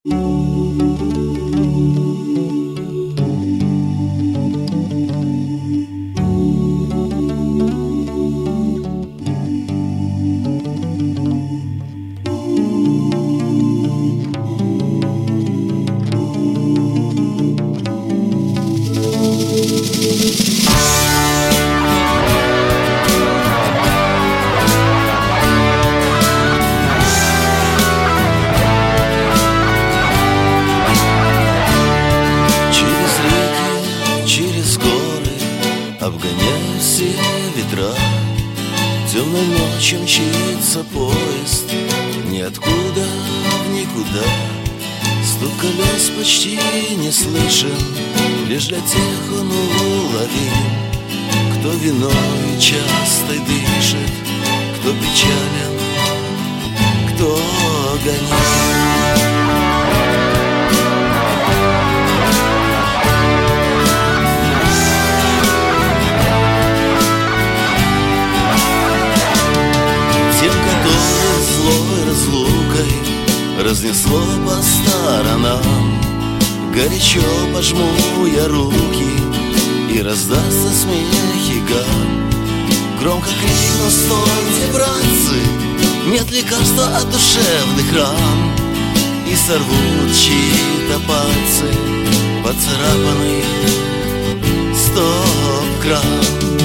Обгоняя все ветра, темной ночью мчится поезд, ниоткуда в никуда. Стук колес почти не слышен, лишь для тех он уловим, кто виной часто дышит, кто печален, кто гонит. Разнесло по сторонам, горячо пожму я руки, и раздастся смех и гам. Громко крикну: стойте, братцы, нет лекарства от душевных ран. И сорвут чьи-то пальцы поцарапанный стоп-кран.